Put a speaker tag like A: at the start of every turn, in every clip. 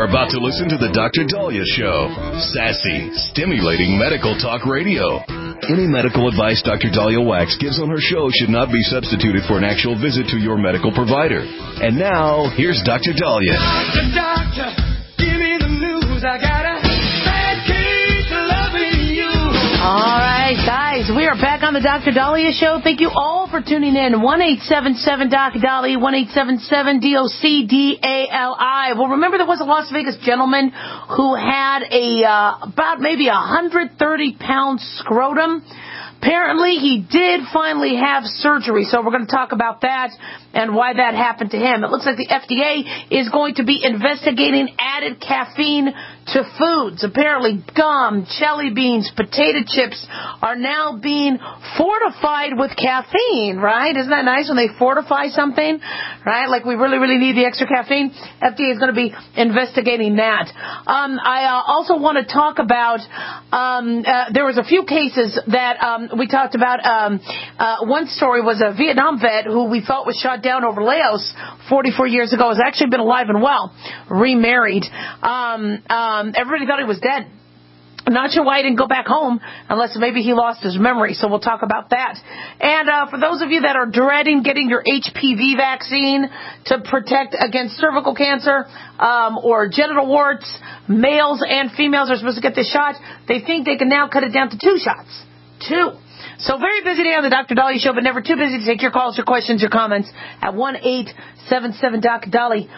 A: You're about to listen to the Dr. Dahlia Show. Sassy, stimulating medical talk radio. Any medical advice Dr. Dahlia Wax gives on her show should not be substituted for an actual visit to your medical provider. And now, here's Dr. Dahlia.
B: Doctor, give me the news. I got a bad case of loving you.
C: All right, guys, we are back on the Dr. Dahlia Show. Thank you all for tuning in. 1-877-DOC-DALI, 1-877-DOC-DALI. Well, remember there was a Las Vegas gentleman who had about maybe 130-pound scrotum. Apparently, he did finally have surgery, so we're going to talk about that and why that happened to him. It looks like the FDA is going to be investigating added caffeine to foods. Apparently, gum, jelly beans, potato chips are now being fortified with caffeine, right? Isn't that nice when they fortify something, right? Like we really, really need the extra caffeine. FDA is going to be investigating that. I also want to talk about, there was a few cases that we talked about. One story was a Vietnam vet who we thought was shot down over Laos 44 years ago. Has actually been alive and well, remarried. Everybody thought he was dead. I'm not sure why he didn't go back home, unless maybe he lost his memory, so we'll talk about that. And for those of you that are dreading getting your HPV vaccine to protect against cervical cancer or genital warts, males and females are supposed to get this shot. They think they can now cut it down to 2 shots. 2. So very busy day on the Dr. Dahlia Show, but never too busy to take your calls, your questions, your comments at 1-877-DOC-DALI,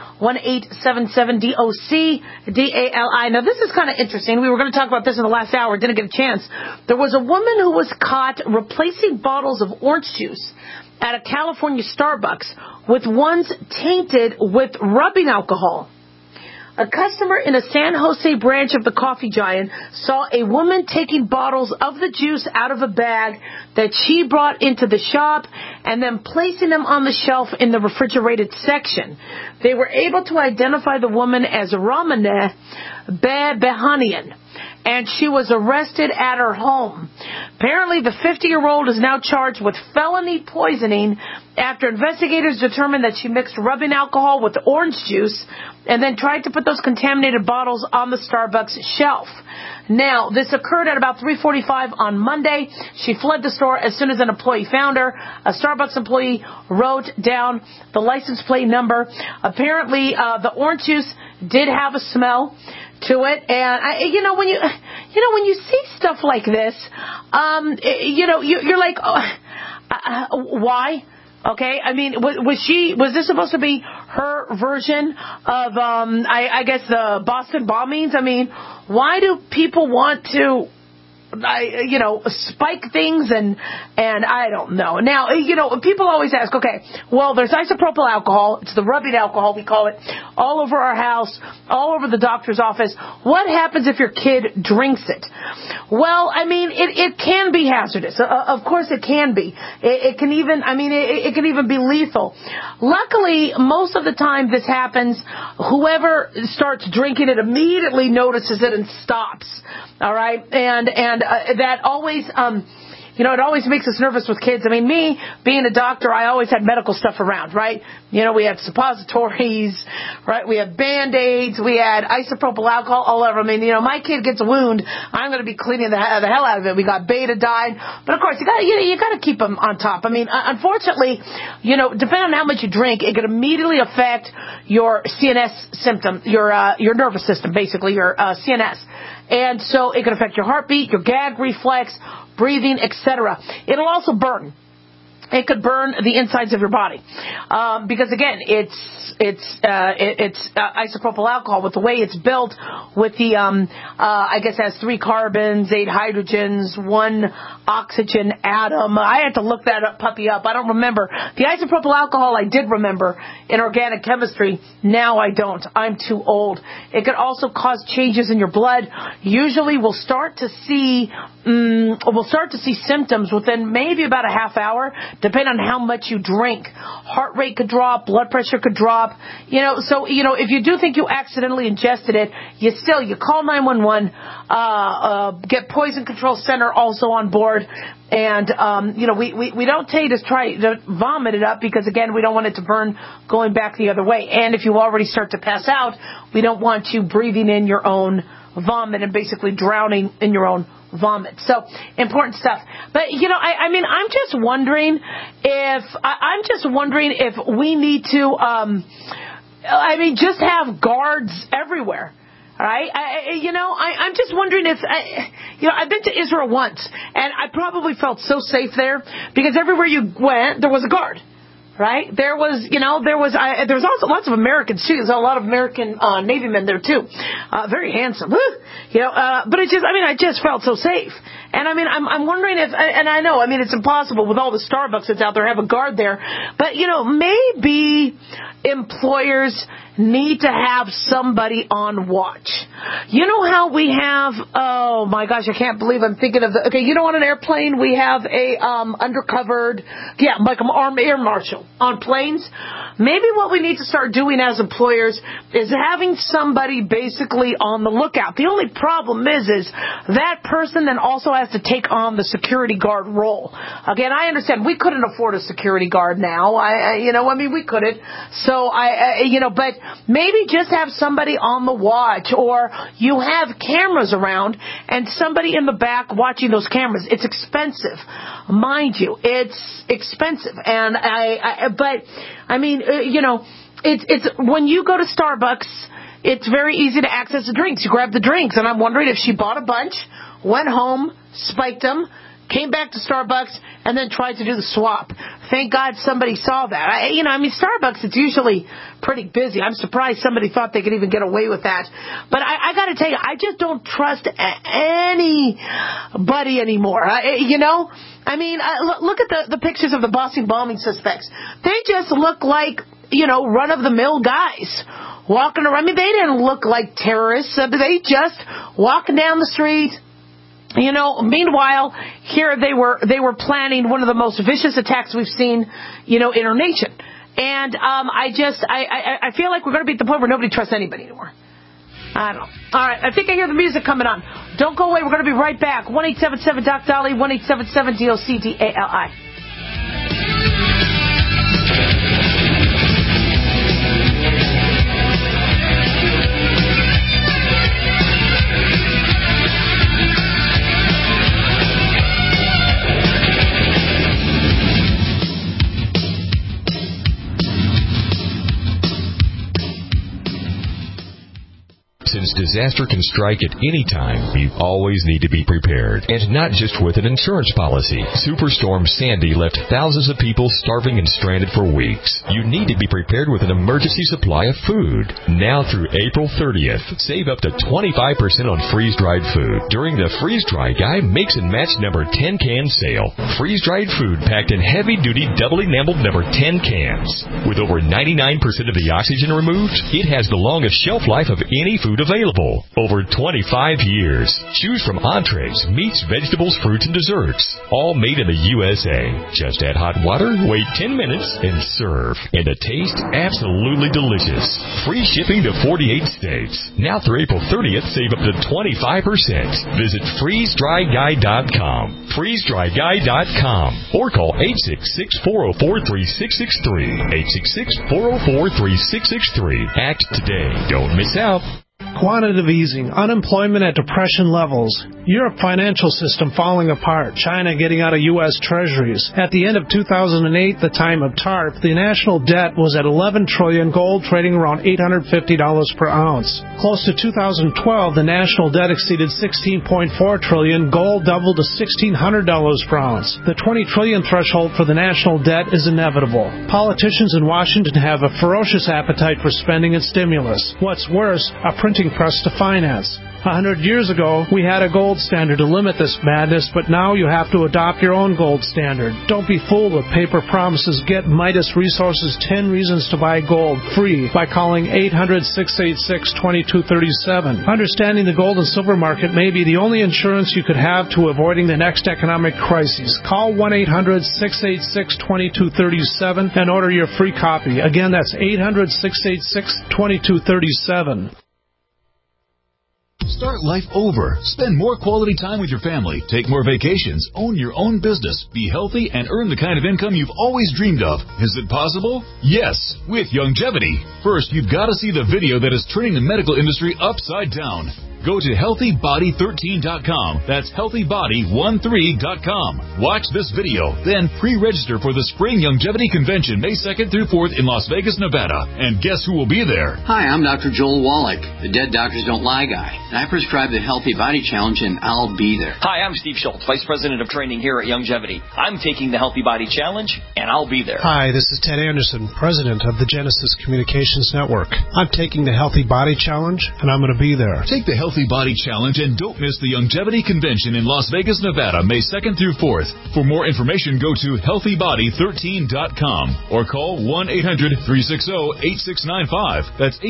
C: 1-877-DOC-DALI. Now, this is kind of interesting. We were going to talk about this in the last hour. Didn't get a chance. There was a woman who was caught replacing bottles of orange juice at a California Starbucks with ones tainted with rubbing alcohol. A customer in a San Jose branch of the coffee giant saw a woman taking bottles of the juice out of a bag that she brought into the shop and then placing them on the shelf in the refrigerated section. They were able to identify the woman as Ramana Behanian, and she was arrested at her home. Apparently, the 50-year-old is now charged with felony poisoning after investigators determined that she mixed rubbing alcohol with orange juice and then tried to put those contaminated bottles on the Starbucks shelf. Now, this occurred at about 3:45 on Monday. She fled the store as soon as an employee found her. A Starbucks employee wrote down the license plate number. Apparently, the orange juice did have a smell to it, and when you see stuff like this, you're like, why? Okay, I mean, was this supposed to be her version of, I guess, the Boston bombings? I mean, why do people want to, spike things and I don't know. Now, people always ask, okay, well, there's isopropyl alcohol. It's the rubbing alcohol, we call it, all over our house, all over the doctor's office. What happens if your kid drinks it? Well, I mean, it can be hazardous. Of course it can be. It can even be lethal. Luckily, most of the time this happens, whoever starts drinking it immediately notices it and stops. All right? And that always, it always makes us nervous with kids. I mean, me, being a doctor, I always had medical stuff around, right? We had suppositories, right? We had Band-Aids. We had isopropyl alcohol all over. I mean, my kid gets a wound, I'm going to be cleaning the hell out of it. We got betadine. But, of course, you got to keep them on top. I mean, unfortunately, depending on how much you drink, it can immediately affect your CNS symptom, your nervous system, basically, your CNS. And so it can affect your heartbeat, your gag reflex, breathing, etc. It'll also burn. It could burn the insides of your body because again, it's isopropyl alcohol with the way it's built. With the I guess it has 3 carbons, 8 hydrogens, 1 oxygen atom. I had to look that puppy up. I don't remember the isopropyl alcohol. I did remember in organic chemistry. Now I don't. I'm too old. It could also cause changes in your blood. Usually, we'll start to see symptoms within maybe about a half hour. depending on how much you drink. Heart rate could drop, blood pressure could drop. So if you do think you accidentally ingested it, you call 911, get Poison Control Center also on board. And, we don't tell you to try to vomit it up because, again, we don't want it to burn going back the other way. And if you already start to pass out, we don't want you breathing in your own vomit and basically drowning in your own vomit. So, important stuff. But, I'm just wondering if we need to, just have guards everywhere. All right. I'm just wondering if, I've been to Israel once and I probably felt so safe there because everywhere you went, there was a guard. Right? There was also lots of Americans too. There's a lot of American Navy men there too. Very handsome. But I just felt so safe. And I'm wondering if, and I know, it's impossible with all the Starbucks that's out there have a guard there. But, maybe employers need to have somebody on watch. You know how we have, oh my gosh, I can't believe I'm thinking of on an airplane we have a undercovered, like an armed air marshal on planes. Maybe what we need to start doing as employers is having somebody basically on the lookout. The only problem is that person then also has to take on the security guard role. Again, I understand we couldn't afford a security guard now. We couldn't. So but maybe just have somebody on the watch, or you have cameras around and somebody in the back watching those cameras. It's expensive, mind you. It's expensive, and it's when you go to Starbucks, it's very easy to access the drinks. You grab the drinks, and I'm wondering if she bought a bunch, went home, spiked them, came back to Starbucks, and then tried to do the swap. Thank God somebody saw that. Starbucks, it's usually pretty busy. I'm surprised somebody thought they could even get away with that. But I got to tell you, I just don't trust anybody anymore. Look at the pictures of the Boston bombing suspects. They just look like, run-of-the-mill guys walking around. They didn't look like terrorists. They just walking down the street. Meanwhile, here they were planning one of the most vicious attacks we've seen, in our nation. And I feel like we're going to be at the point where nobody trusts anybody anymore. I don't know. All right, I think I hear the music coming on. Don't go away. We're going to be right back. 1-877-DOC-DOLLY, 1-877-DOC-DALI.
D: Since disaster can strike at any time, you always need to be prepared. And not just with an insurance policy. Superstorm Sandy left thousands of people starving and stranded for weeks. You need to be prepared with an emergency supply of food. Now through April 30th, save up to 25% on freeze-dried food during the Freeze Dry Guy Mix and Match number 10 can sale. Freeze-dried food packed in heavy-duty double-enameled number 10 cans. With over 99% of the oxygen removed, it has the longest shelf life of any food available. Over 25 years. Choose from entrees, meats, vegetables, fruits, and desserts. All made in the USA. Just add hot water, wait 10 minutes, and serve. And the taste, absolutely delicious. Free shipping to 48 states. Now through April 30th, save up to 25%. Visit freezedryguy.com. freezedryguy.com. Or call 866-404-3663. 866-404-3663. Act today. Don't miss out.
E: Quantitative easing, unemployment at depression levels, Europe financial system falling apart, China getting out of U.S. treasuries. At the end of 2008, the time of TARP, the national debt was at $11 trillion, gold trading around $850 per ounce. Close to 2012, the national debt exceeded $16.4 trillion, gold doubled to $1,600 per ounce. The $20 trillion threshold for the national debt is inevitable. Politicians in Washington have a ferocious appetite for spending and stimulus. What's worse, a printing press to finance. 100 years ago, we had a gold standard to limit this madness, but now you have to adopt your own gold standard. Don't be fooled with paper promises. Get Midas Resources 10 Reasons to Buy Gold free by calling 800-686-2237. Understanding the gold and silver market may be the only insurance you could have to avoiding the next economic crisis. Call 1-800-686-2237 and order your free copy. Again, that's 800-686-2237.
F: Start life over. Spend more quality time with your family. Take more vacations. Own your own business. Be healthy and earn the kind of income you've always dreamed of. Is it possible? Yes, with Youngevity. First, you've got to see the video that is turning the medical industry upside down. Go to HealthyBody13.com. That's HealthyBody13.com. Watch this video, then pre-register for the Spring Youngevity Convention May 2nd through 4th in Las Vegas, Nevada. And guess who will be there?
G: Hi, I'm Dr. Joel Wallach, the Dead Doctors Don't Lie guy. And I prescribe the Healthy Body Challenge, and I'll be there.
H: Hi, I'm Steve Schultz, Vice President of Training here at Youngevity. I'm taking the Healthy Body Challenge, and I'll be there.
I: Hi, this is Ted Anderson, President of the Genesis Communications Network. I'm taking the Healthy Body Challenge, and I'm going to be there.
F: Take the Healthy Body Challenge and don't miss the Youngevity Convention in Las Vegas, Nevada, May 2nd through 4th. For more information, go to HealthyBody13.com or call 1-800-360-8695. That's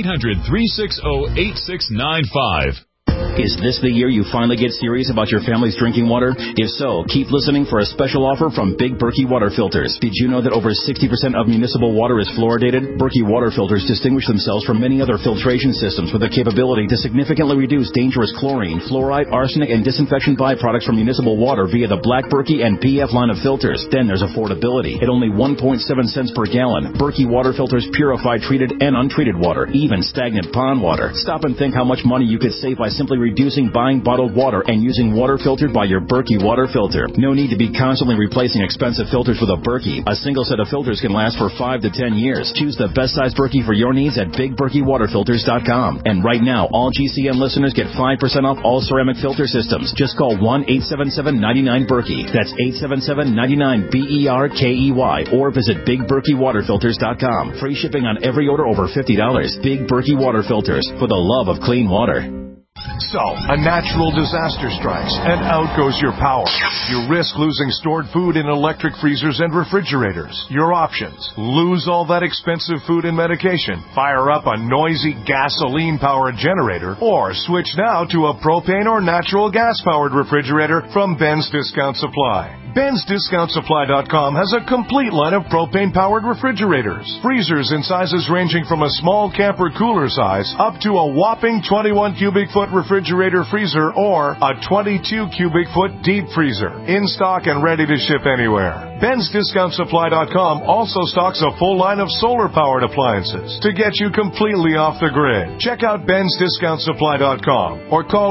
F: 800-360-8695.
J: Is this the year you finally get serious about your family's drinking water? If so, keep listening for a special offer from Big Berkey Water Filters. Did you know that over 60% of municipal water is fluoridated? Berkey Water Filters distinguish themselves from many other filtration systems with the capability to significantly reduce dangerous chlorine, fluoride, arsenic, and disinfection byproducts from municipal water via the Black Berkey and PF line of filters. Then there's affordability. At only 1.7 cents per gallon, Berkey Water Filters purify treated and untreated water, even stagnant pond water. Stop and think how much money you could save by simply reducing buying bottled water and using water filtered by your Berkey water filter. No need to be constantly replacing expensive filters with a Berkey. A single set of filters can last for 5 to 10 years. Choose the best size Berkey for your needs at BigBerkeyWaterFilters.com. And right now, all GCN listeners get 5% off all ceramic filter systems. Just call 1-877-99-BERKEY. That's 877-99-BERKEY or visit BigBerkeyWaterFilters.com. Free shipping on every order over $50. Big Berkey Water Filters, for the love of clean water.
K: So, a natural disaster strikes, and out goes your power. You risk losing stored food in electric freezers and refrigerators. Your options: lose all that expensive food and medication, fire up a noisy gasoline-powered generator, or switch now to a propane or natural gas-powered refrigerator from Ben's Discount Supply. Ben'sDiscountSupply.com has a complete line of propane-powered refrigerators. Freezers in sizes ranging from a small camper cooler size up to a whopping 21 cubic foot refrigerator freezer or a 22 cubic foot deep freezer. In stock and ready to ship anywhere. Ben'sDiscountSupply.com also stocks a full line of solar-powered appliances to get you completely off the grid. Check out Ben'sDiscountSupply.com or call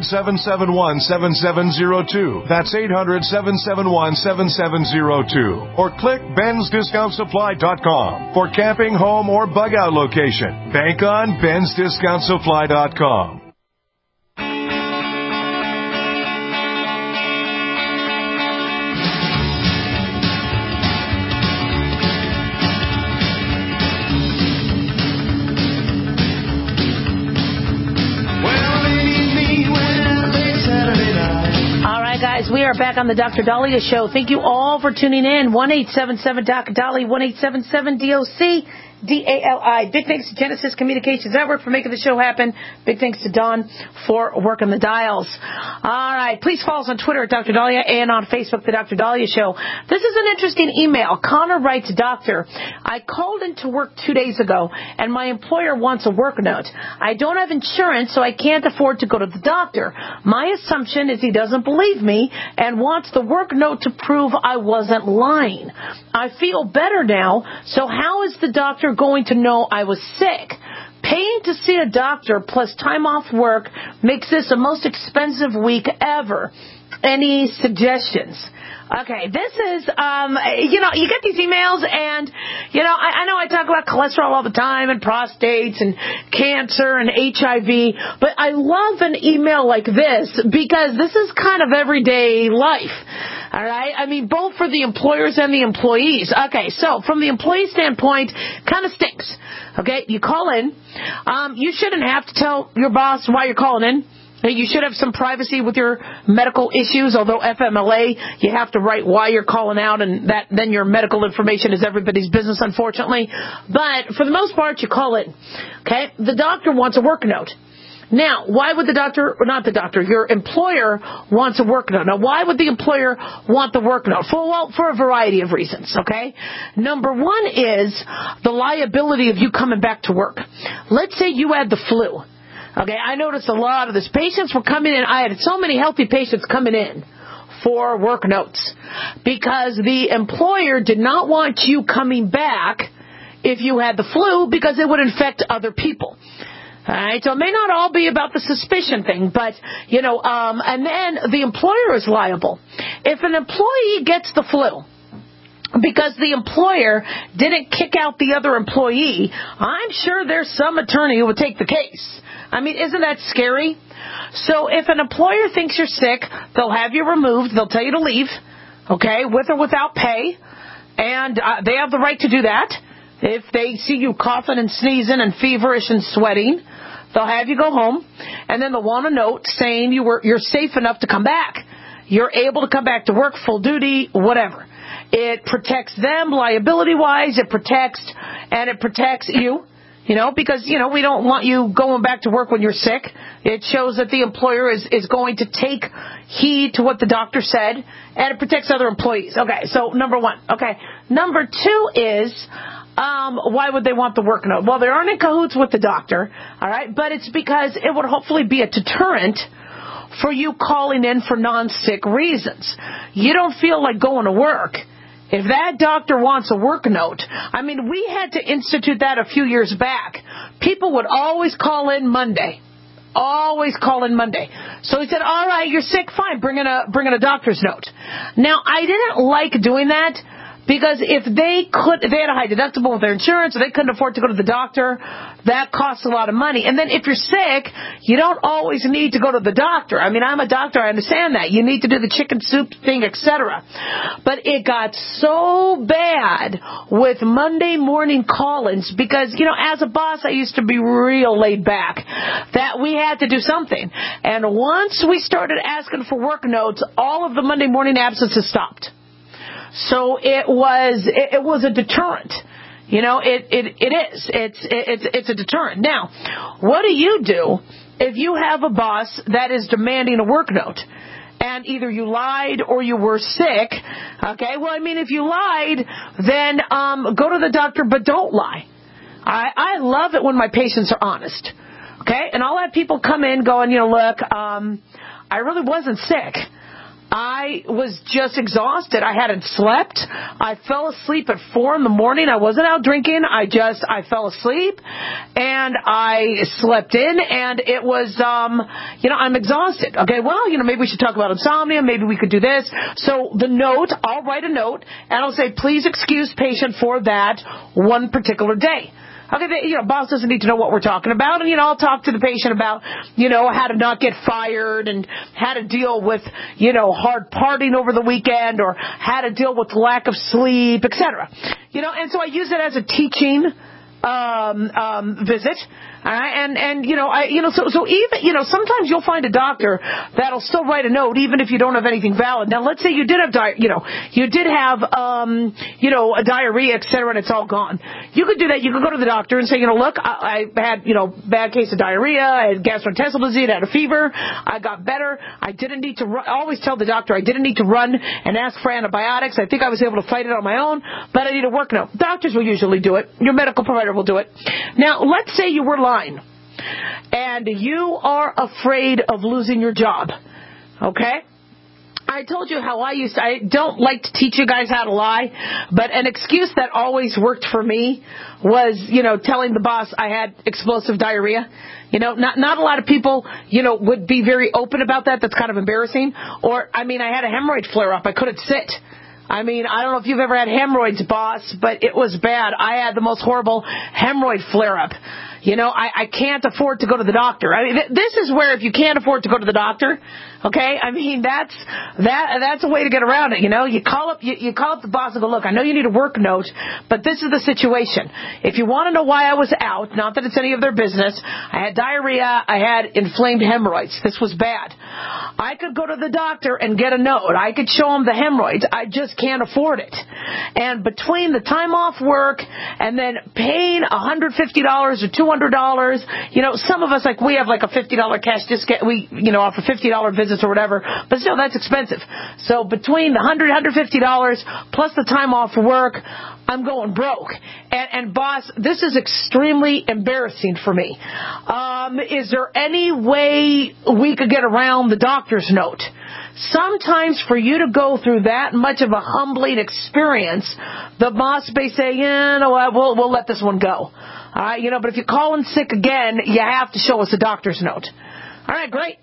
K: 800-771-7702. That's 800-771-7702. Or click Ben'sDiscountSupply.com for camping, home, or bug-out location. Bank on Ben'sDiscountSupply.com.
C: We are back on the Dr. Dahlia Show. Thank you all for tuning in. 1-877-Dr. Dahlia, 1-877-DOC. DALI. Big thanks to Genesis Communications Network for making the show happen. Big thanks to Don for working the dials. All right. Please follow us on Twitter at Dr. Dahlia and on Facebook, The Dr. Dahlia Show. This is an interesting email. Connor writes, Doctor, I called into work 2 days ago, and my employer wants a work note. I don't have insurance, so I can't afford to go to the doctor. My assumption is he doesn't believe me and wants the work note to prove I wasn't lying. I feel better now, so how is the doctor going to know I was sick? Paying to see a doctor plus time off work makes this the most expensive week ever. Any suggestions? Okay, this is, you get these emails and, I know I talk about cholesterol all the time and prostates and cancer and HIV, but I love an email like this because this is kind of everyday life. All right? I mean, both for the employers and the employees. Okay, so from the employee standpoint, kind of stinks. Okay, you call in. You shouldn't have to tell your boss why you're calling in. You should have some privacy with your medical issues, although FMLA, you have to write why you're calling out, and then your medical information is everybody's business, unfortunately. But for the most part, you call in. Okay? The doctor wants a work note. Now, why would your employer wants a work note? Now, why would the employer want the work note? For a variety of reasons, okay? Number one is the liability of you coming back to work. Let's say you had the flu. Okay, I noticed a lot of this. Patients were coming in. I had so many healthy patients coming in for work notes because the employer did not want you coming back if you had the flu because it would infect other people. All right, so it may not all be about the suspicion thing, but, and then the employer is liable. If an employee gets the flu because the employer didn't kick out the other employee, I'm sure there's some attorney who would take the case. I mean, isn't that scary? So if an employer thinks you're sick, they'll have you removed. They'll tell you to leave, okay, with or without pay. And they have the right to do that. If they see you coughing and sneezing and feverish and sweating, they'll have you go home. And then they'll want a note saying you're safe enough to come back. You're able to come back to work, full duty, whatever. It protects them liability-wise. It protects you. Because, we don't want you going back to work when you're sick. It shows that the employer is going to take heed to what the doctor said, and it protects other employees. Okay, so number one. Okay, number two is, why would they want the work note? Well, they aren't in cahoots with the doctor, all right, but it's because it would hopefully be a deterrent for you calling in for non-sick reasons. You don't feel like going to work. If that doctor wants a work note, I mean, we had to institute that a few years back. People would always call in Monday. Always call in Monday. So he said, all right, you're sick, fine, bring in a doctor's note. Now, I didn't like doing that because if they had a high deductible with their insurance, or they couldn't afford to go to the doctor, that costs a lot of money. And then if you're sick, you don't always need to go to the doctor. I mean, I'm a doctor, I understand that. You need to do the chicken soup thing, etc. But it got so bad with Monday morning call-ins because, as a boss, I used to be real laid back, that we had to do something. And once we started asking for work notes, all of the Monday morning absences stopped. So it was a deterrent. It's a deterrent. Now, what do you do if you have a boss that is demanding a work note? And either you lied or you were sick. Okay, well, I mean, if you lied, then go to the doctor, but don't lie. I love it when my patients are honest. Okay, and I'll have people come in going, look, I really wasn't sick. I was just exhausted. I hadn't slept. I fell asleep at 4 a.m. I wasn't out drinking. I fell asleep and I slept in, and it was, I'm exhausted. Okay, well, maybe we should talk about insomnia. Maybe we could do this. So the note, I'll write a note and I'll say, please excuse patient for that one particular day. Okay, boss doesn't need to know what we're talking about. And, I'll talk to the patient about, how to not get fired and how to deal with, hard partying over the weekend or how to deal with lack of sleep, etc. And so I use it as a teaching visit. So even, sometimes you'll find a doctor that'll still write a note even if you don't have anything valid. Now, let's say you did have, a diarrhea, et cetera, and it's all gone. You could do that. You could go to the doctor and say, look, I had, bad case of diarrhea, I had gastrointestinal disease, I had a fever, I got better, I didn't need to run. I always tell the doctor I didn't need to run and ask for antibiotics. I think I was able to fight it on my own, but I need a work note. Doctors will usually do it. Your medical provider will do it. Now, let's say you were lying and you are afraid of losing your job. Okay? I told you how I don't like to teach you guys how to lie, but an excuse that always worked for me was, telling the boss I had explosive diarrhea. Not a lot of people, would be very open about that. That's kind of embarrassing. Or, I had a hemorrhoid flare up. I couldn't sit. I don't know if you've ever had hemorrhoids, boss, but it was bad. I had the most horrible hemorrhoid flare-up. I can't afford to go to the doctor. I mean, this is where if you can't afford to go to the doctor, okay, I mean, that's a way to get around it, You call up the boss and go, look, I know you need a work note, but this is the situation. If you want to know why I was out, not that it's any of their business, I had diarrhea, I had inflamed hemorrhoids. This was bad. I could go to the doctor and get a note. I could show them the hemorrhoids. I just can't afford it. And between the time off work and then paying $150 or $200, some of us, we have a $50 cash discount. We, offer $50 visits or whatever, but still that's expensive. So between the $150 plus the time off work, I'm going broke. And boss, this is extremely embarrassing for me. Is there any way we could get around the doctor's note? Sometimes for you to go through that much of a humbling experience, the boss may say, we'll let this one go. But if you're calling sick again, you have to show us a doctor's note. All right, great.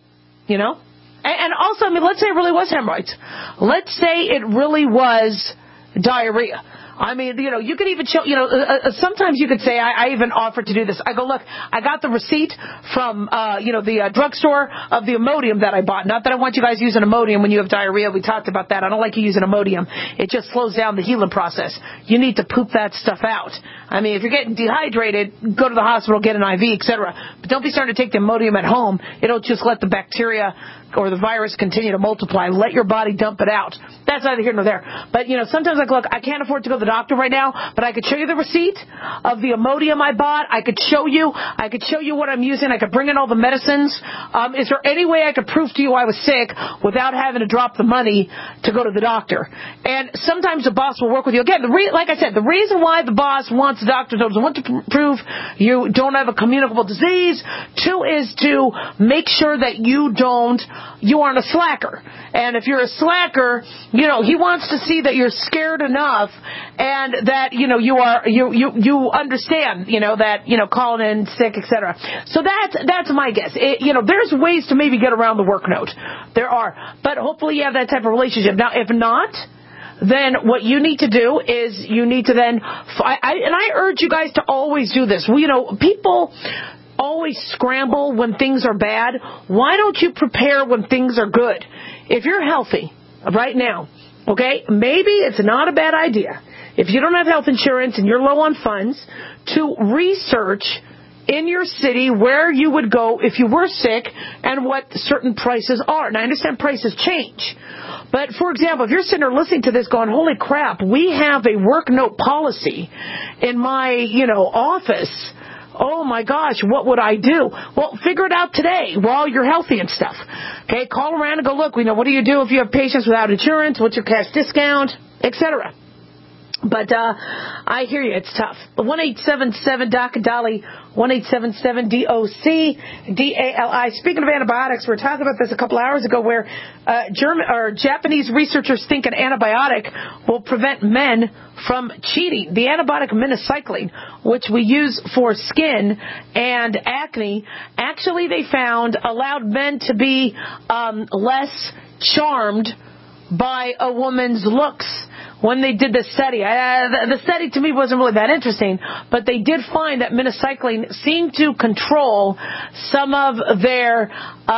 C: And also, let's say it really was hemorrhoids. Let's say it really was diarrhea. You could even show, sometimes you could say, I even offered to do this. I go, look, I got the receipt from, the drugstore of the Imodium that I bought. Not that I want you guys using Imodium when you have diarrhea. We talked about that. I don't like you using Imodium. It just slows down the healing process. You need to poop that stuff out. If you're getting dehydrated, go to the hospital, get an IV, etc. But don't be starting to take the Imodium at home. It'll just let the bacteria or the virus continue to multiply. Let your body dump it out. That's neither here nor there. But, sometimes look, I can't afford to go to the doctor right now, but I could show you the receipt of the Imodium I bought. I could show you what I'm using. I could bring in all the medicines. Is there any way I could prove to you I was sick without having to drop the money to go to the doctor? And sometimes the boss will work with you. Again, like I said, the reason why the boss wants the doctor is want to prove you don't have a communicable disease. 2 is to make sure that you aren't a slacker. And if you're a slacker, he wants to see that you're scared enough and that, you understand, that, calling in sick, etc. So that's my guess. There's ways to maybe get around the work note. There are. But hopefully you have that type of relationship. Now, if not, then what you need to do is you need to then, and I urge you guys to always do this. People always scramble when things are bad. Why don't you prepare when things are good? If you're healthy right now, okay, maybe it's not a bad idea, if you don't have health insurance and you're low on funds, to research in your city where you would go if you were sick and what certain prices are. Now, I understand prices change. But, for example, if you're sitting there listening to this going, holy crap, we have a work note policy in my, office. Oh, my gosh, what would I do? Well, figure it out today while you're healthy and stuff. Okay, call around and go, look, what do you do if you have patients without insurance? What's your cash discount, etc. But I hear you. It's tough. 1-877-DOC-DOLLY, 1-877-DOC-DALI. Speaking of antibiotics, we were talking about this a couple hours ago where Japanese researchers think an antibiotic will prevent men from cheating. The antibiotic minocycline, which we use for skin and acne, actually they found allowed men to be less charmed by a woman's looks. When they did the study, the study to me wasn't really that interesting, but they did find that minocycline seemed to control some of their,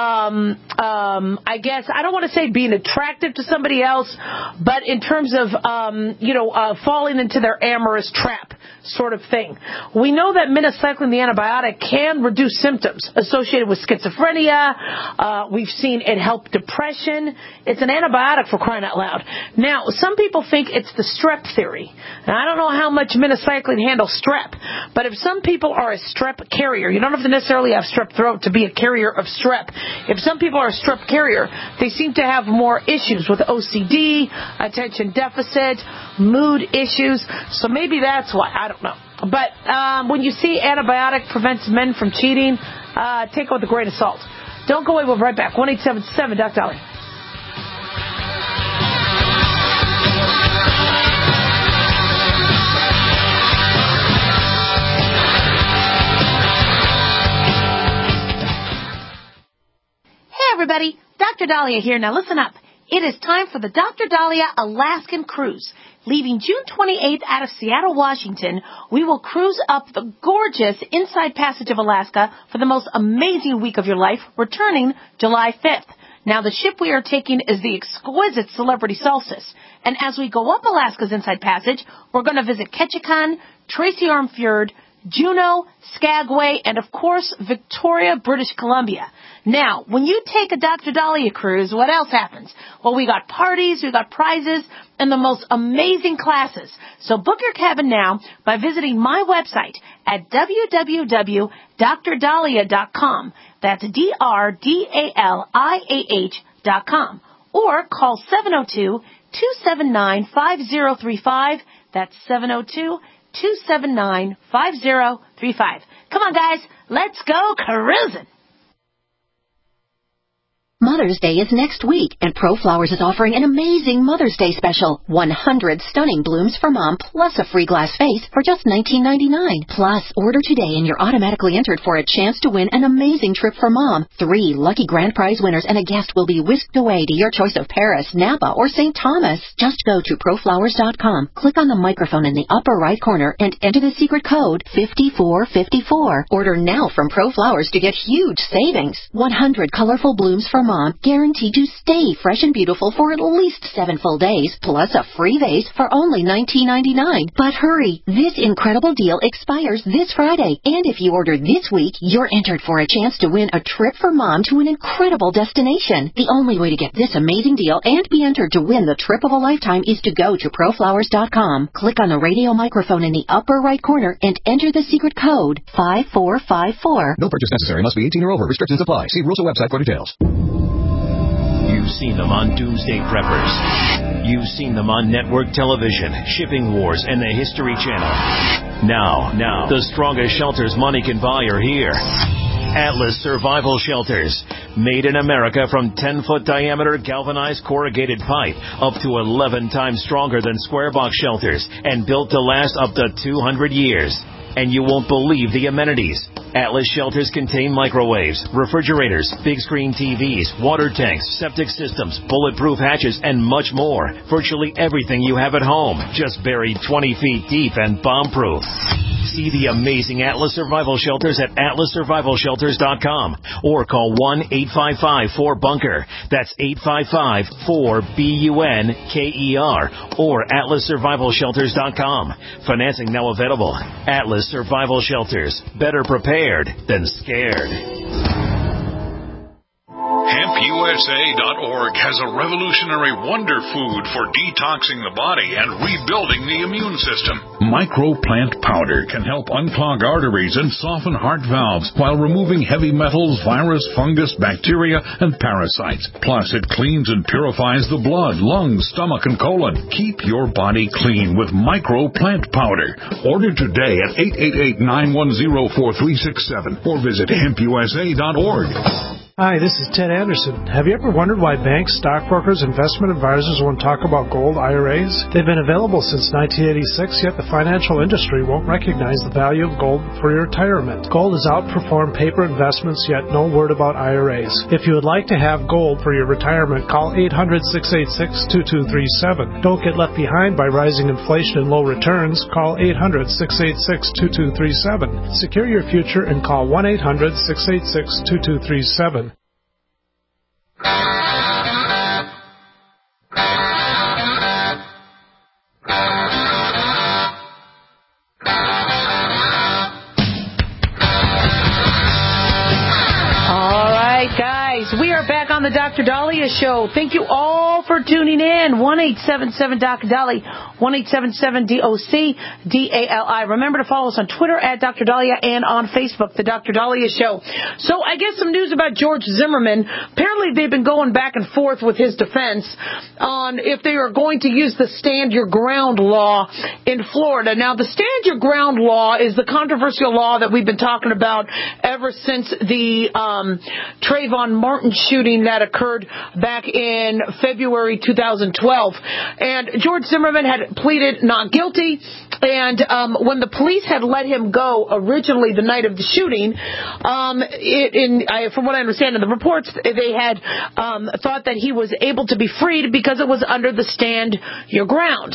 C: I guess, I don't want to say being attractive to somebody else, but in terms of, falling into their amorous trap sort of thing. We know that minocycline, the antibiotic, can reduce symptoms associated with schizophrenia. We've seen it help depression. It's an antibiotic, for crying out loud. Now, some people think it's the strep theory. And I don't know how much minocycline handles strep, but if some people are a strep carrier, you don't have to necessarily have strep throat to be a carrier of strep. If some people are a strep carrier, they seem to have more issues with OCD, attention deficit, mood issues. So maybe that's why. I don't know. But when you see antibiotic prevents men from cheating, take it with a grain of salt. Don't go away. We'll be right back. 1-877-DOC-DOLLY.
L: Hey, everybody. Dr. Dahlia here. Now, listen up.
C: It is time for the Dr. Dahlia Alaskan Cruise. Leaving June 28th out of Seattle, Washington, we will cruise up the gorgeous Inside Passage of Alaska for the most amazing week of your life, returning July 5th. Now, the ship we are taking is the exquisite Celebrity Solstice. And as we go up Alaska's Inside Passage, we're going to visit Ketchikan, Tracy Arm Fjord, Juneau, Skagway, and of course, Victoria, British Columbia. Now, when you take a Dr. Dahlia cruise, what else happens? Well, we got parties, we got prizes, and the most amazing classes. So book your cabin now by visiting my website at www.drdahlia.com. That's DRDALIAH.com. Or call 702-279-5035. That's 702-279-5035. Come on, guys. Let's go cruising.
L: Mother's Day is next week, and ProFlowers is offering an amazing Mother's Day special. 100 stunning blooms for Mom, plus a free glass vase for just $19.99. Plus, order today and you're automatically entered for a chance to win an amazing trip for Mom. 3 lucky grand prize winners and a guest will be whisked away to your choice of Paris, Napa, or St. Thomas. Just go to ProFlowers.com, click on the microphone in the upper right corner, and enter the secret code 5454. Order now from ProFlowers to get huge savings. 100 colorful blooms for Mom, guaranteed to stay fresh and beautiful for at least 7 full days, plus a free vase for only $19.99. But hurry, this incredible deal expires this Friday, and if you order this week, you're entered for a chance to win a trip for Mom to an incredible destination. The only way to get this amazing deal and be entered to win the trip of a lifetime is to go to ProFlowers.com, click on the radio microphone in the upper right corner, and enter the secret code 5454.
M: No purchase necessary. Must be 18 or over. Restrictions apply. See rules or website for details.
N: You've seen them on Doomsday Preppers. You've seen them on network television, Shipping Wars, and the History Channel. Now, the strongest shelters money can buy are here. Atlas Survival Shelters. Made in America from 10-foot diameter galvanized corrugated pipe, up to 11 times stronger than square box shelters, and built to last up to 200 years. And you won't believe the amenities. Atlas shelters contain microwaves, refrigerators, big screen TVs, water tanks, septic systems, bulletproof hatches, and much more. Virtually everything you have at home, just buried 20 feet deep and bomb-proof. See the amazing Atlas Survival Shelters at atlassurvivalshelters.com or call 1-855-4BUNKER. That's 855-4BUNKER or atlassurvivalshelters.com. Financing now available. Atlas Survival Shelters. Better prepared than scared.
O: HempUSA.org has a revolutionary wonder food for detoxing the body and rebuilding the immune system. Microplant powder can help unclog arteries and soften heart valves while removing heavy metals, virus, fungus, bacteria, and parasites. Plus, it cleans and purifies the blood, lungs, stomach, and colon. Keep your body clean with Microplant powder. Order today at 888-910-4367 or visit HempUSA.org.
E: Hi, this is Ted Anderson. Have you ever wondered why banks, stockbrokers, investment advisors won't talk about gold IRAs? They've been available since 1986, yet the financial industry won't recognize the value of gold for your retirement. Gold has outperformed paper investments, yet no word about IRAs. If you would like to have gold for your retirement, call 800-686-2237. Don't get left behind by rising inflation and low returns. Call 800-686-2237. Secure your future and call 1-800-686-2237.
C: We are back on the Dr. Dahlia Show. Thank you all for tuning in. 1-877-Dr. Dahlia, 1-877-DOC-DALI. Remember to follow us on Twitter at Dr. Dahlia and on Facebook, The Dr. Dahlia Show. So I guess some news about George Zimmerman. Apparently they've been going back and forth with his defense on if they are going to use the Stand Your Ground law in Florida. Now, the Stand Your Ground law is the controversial law that we've been talking about ever since the Trayvon Martin shooting that occurred back in February 2012. And George Zimmerman had pleaded not guilty. And when the police had let him go originally the night of the shooting, from what I understand in the reports, they had thought that he was able to be freed because it was under the stand your ground.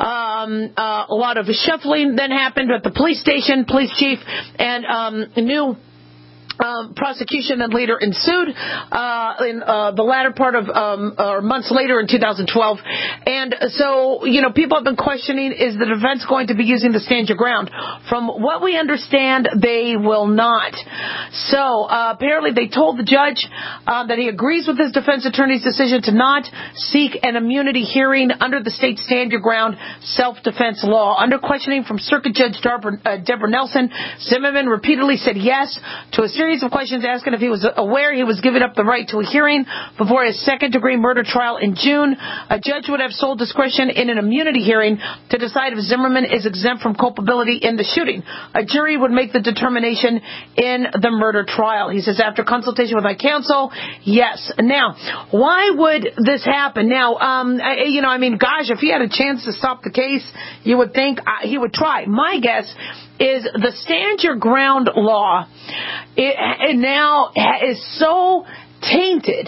C: A lot of shuffling then happened at the police station. Police chief and new prosecution then later ensued in the latter part of or months later in 2012. And so, people have been questioning, is the defense going to be using the stand your ground? From what we understand, they will not. So apparently they told the judge that he agrees with his defense attorney's decision to not seek an immunity hearing under the state stand your ground self-defense law. Under questioning from Circuit Judge Deborah Nelson, Zimmerman repeatedly said yes to a series of questions asking if he was aware he was giving up the right to a hearing before his second-degree murder trial in June. A judge would have sole discretion in an immunity hearing to decide if Zimmerman is exempt from culpability in the shooting. A jury would make the determination in the murder trial. He says, after consultation with my counsel, yes. Now, why would this happen? Now, gosh, if he had a chance to stop the case, you would think he would try. My guess is the stand your ground law it now is so tainted.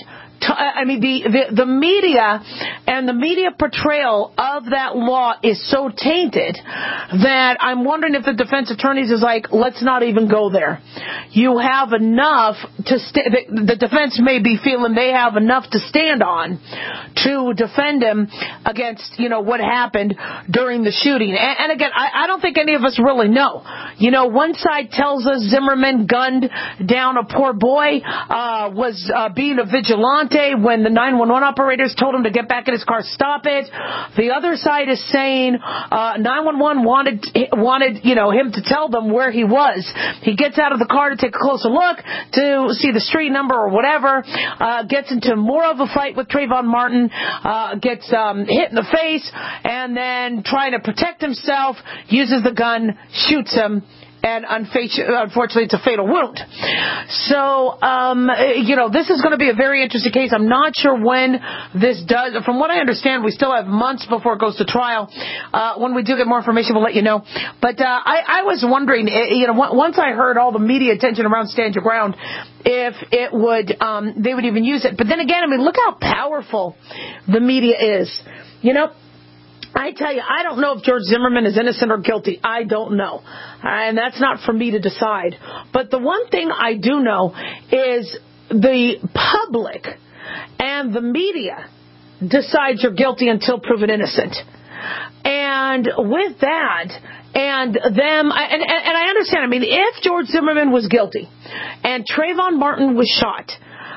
C: The media and the media portrayal of that law is so tainted that I'm wondering if the defense attorneys is like, let's not even go there. You have enough to the defense may be feeling they have enough to stand on to defend him against, what happened during the shooting. And again, I don't think any of us really know. One side tells us Zimmerman gunned down a poor boy, was being a vigilante when the 911 operators told him to get back in his car, stop it. The other side is saying 911 wanted him to tell them where he was. He gets out of the car to take a closer look to see the street number or whatever, gets into more of a fight with Trayvon Martin, gets hit in the face, and then trying to protect himself, uses the gun, shoots him, and unfortunately, it's a fatal wound. So, this is going to be a very interesting case. I'm not sure when this does. From what I understand, we still have months before it goes to trial. When we do get more information, we'll let you know. But I was wondering, once I heard all the media attention around Stand Your Ground, if it would, they would even use it. But then again, look how powerful the media is. I tell you, I don't know if George Zimmerman is innocent or guilty. I don't know. And that's not for me to decide. But the one thing I do know is the public and the media decides you're guilty until proven innocent. And with that, and them, and I understand, if George Zimmerman was guilty and Trayvon Martin was shot,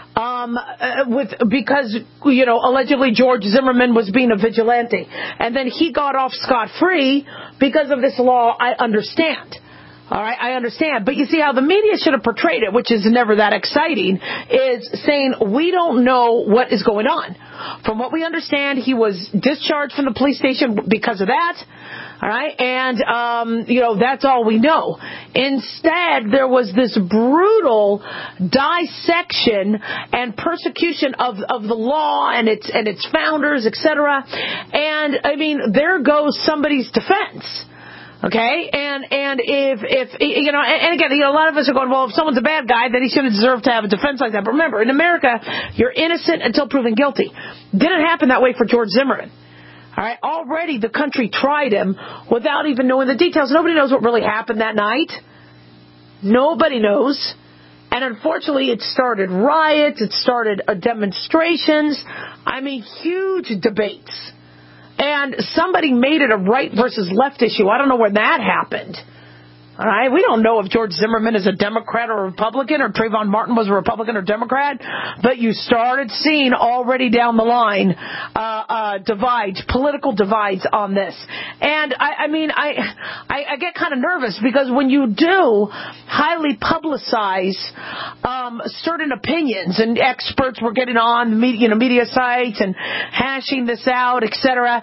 C: because allegedly George Zimmerman was being a vigilante, and then he got off scot-free because of this law, I understand. All right, I understand. But you see how the media should have portrayed it, which is never that exciting, is saying we don't know what is going on. From what we understand, he was discharged from the police station because of that. All right, and, that's all we know. Instead, there was this brutal dissection and persecution of the law and its founders, etc. And, there goes somebody's defense. Okay, and if and again, a lot of us are going, well, if someone's a bad guy, then he shouldn't deserve to have a defense like that. But remember, in America, you're innocent until proven guilty. Didn't happen that way for George Zimmerman. All right, already the country tried him without even knowing the details. Nobody knows what really happened that night. Nobody knows. And unfortunately, it started riots. It started demonstrations. Huge debates. And somebody made it a right versus left issue. I don't know where that happened. All right, we don't know if George Zimmerman is a Democrat or a Republican, or Trayvon Martin was a Republican or Democrat, but you started seeing already down the line political divides on this. And I get kind of nervous because when you do highly publicize certain opinions, and experts were getting on media sites and hashing this out, etc.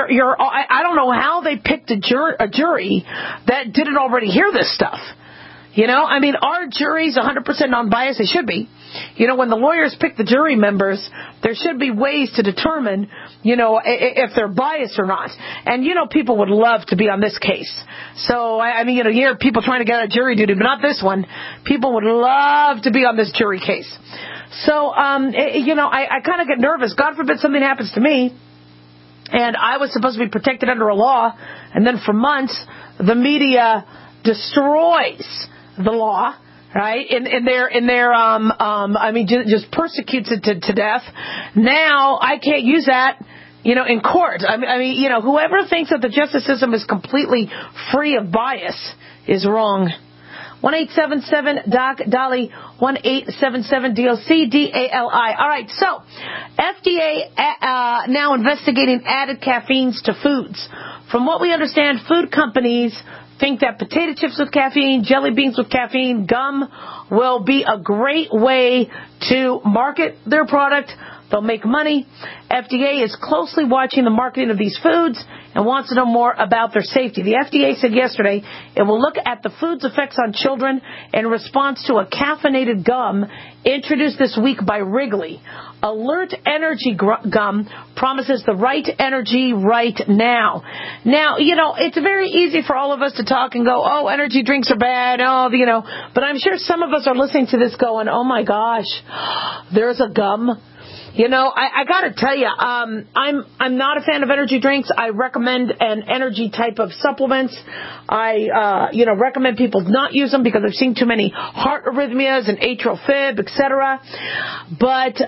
C: I don't know how they picked a jury that didn't already hear this stuff. You know, I mean, are juries 100% non-biased? They should be. You know, when the lawyers pick the jury members, there should be ways to determine, you know, if they're biased or not. And, you know, people would love to be on this case. So, I mean, you know, you hear people trying to get out of jury duty, but not this one. People would love to be on this jury case. So, you know, I kind of get nervous. God forbid something happens to me, and I was supposed to be protected under a law, and then for months, the media destroys the law, right? In their I mean, just persecutes it to death. Now I can't use that, you know, in court. I mean, you know, whoever thinks that the justice system is completely free of bias is wrong. 1-877-DOC-DALI, 1-877-DOC-DALI. All right, so FDA now investigating added caffeines to foods. From what we understand, food companies think that potato chips with caffeine, jelly beans with caffeine, gum will be a great way to market their product. They'll make money. FDA is closely watching the marketing of these foods and wants to know more about their safety. The FDA said yesterday it will look at the food's effects on children in response to a caffeinated gum introduced this week by Wrigley. Alert Energy gum promises the right energy right now. Now, you know, it's very easy for all of us to talk and go, oh, energy drinks are bad, oh, you know, but I'm sure some of us are listening to this going, oh my gosh, there's a gum. You know, I got to tell you, I'm not a fan of energy drinks. I recommend an energy type of supplements. I, you know, recommend people not use them because I've seen too many heart arrhythmias and atrial fib, etc. But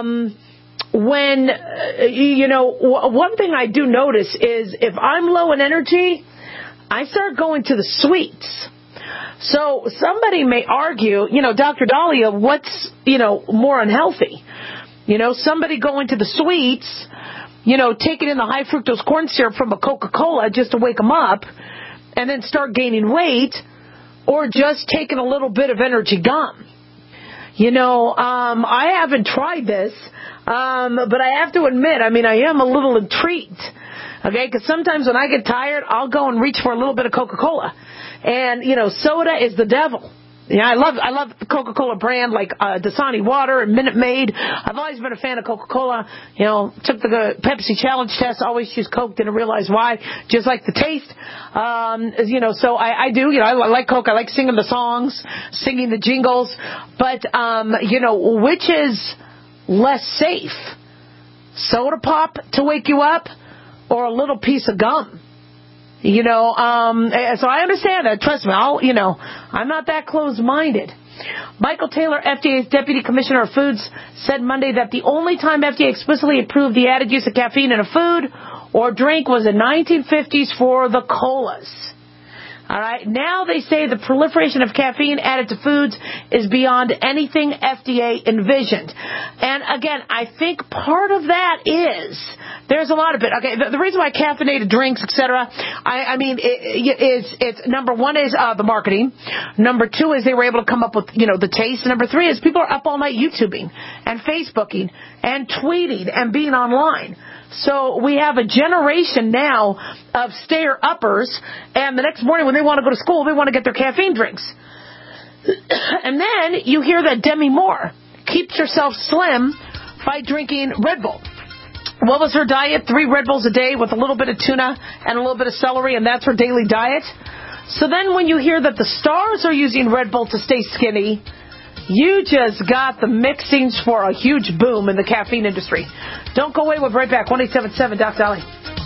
C: when, you know, one thing I do notice is if I'm low in energy, I start going to the sweets. So somebody may argue, you know, Dr. Dahlia, what's, you know, more unhealthy? You know, somebody going to the sweets, you know, taking in the high fructose corn syrup from a Coca-Cola just to wake them up and then start gaining weight, or just taking a little bit of energy gum. You know, I haven't tried this, but I have to admit, I mean, I am a little intrigued. Okay, because sometimes when I get tired, I'll go and reach for a little bit of Coca-Cola. And, you know, soda is the devil. Yeah, I love the Coca-Cola brand, like Dasani water and Minute Maid. I've always been a fan of Coca-Cola. You know, took the Pepsi challenge test, always choose Coke, didn't realize why. Just like the taste. You know, so I do, you know, I like Coke. I like singing the songs, singing the jingles. But, you know, which is less safe? Soda pop to wake you up, or a little piece of gum? You know, so I understand that. Trust me, I'm not that closed-minded. Michael Taylor, FDA's Deputy Commissioner of Foods, said Monday that the only time FDA explicitly approved the added use of caffeine in a food or drink was in the 1950s for the colas. All right. Now they say the proliferation of caffeine added to foods is beyond anything FDA envisioned. And again, I think part of that is there's a lot of it. Okay, the reason why caffeinated drinks, etc. I mean, it's number one is the marketing. Number two is they were able to come up with, you know, the taste. And number three is people are up all night YouTubing and Facebooking and tweeting and being online. So we have a generation now of stayer-uppers, and the next morning when they want to go to school, they want to get their caffeine drinks. And then you hear that Demi Moore keeps herself slim by drinking Red Bull. What was her diet? 3 Red Bulls a day with a little bit of tuna and a little bit of celery, and that's her daily diet. So then when you hear that the stars are using Red Bull to stay skinny, you just got the mixings for a huge boom in the caffeine industry. Don't go away. We'll be right back. 1-877-DOC-DALI.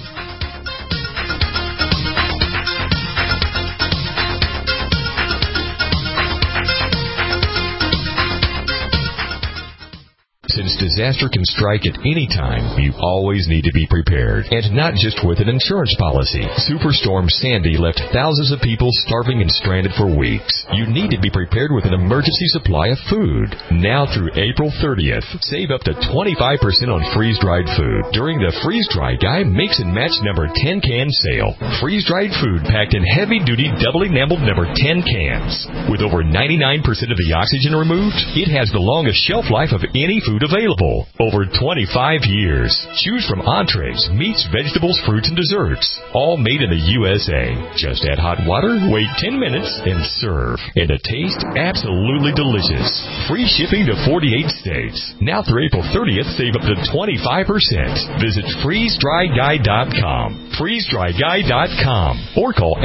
D: Since disaster can strike at any time, you always need to be prepared. And not just with an insurance policy. Superstorm Sandy left thousands of people starving and stranded for weeks. You need to be prepared with an emergency supply of food. Now through April 30th, save up to 25% on freeze-dried food during the Freeze-Dry Guy Mix and Match number 10 can sale. Freeze-dried food packed in heavy-duty double-enameled number 10 cans. With over 99% of the oxygen removed, it has the longest shelf life of any food available. Over 25 years. Choose from entrees, meats, vegetables, fruits, and desserts. All made in the USA. Just add hot water, wait 10 minutes, and serve. serve, and the taste absolutely delicious. Free shipping to 48 states. Now through April 30th, save up to 25%. Visit freezedryguy.com. freezedryguy.com or call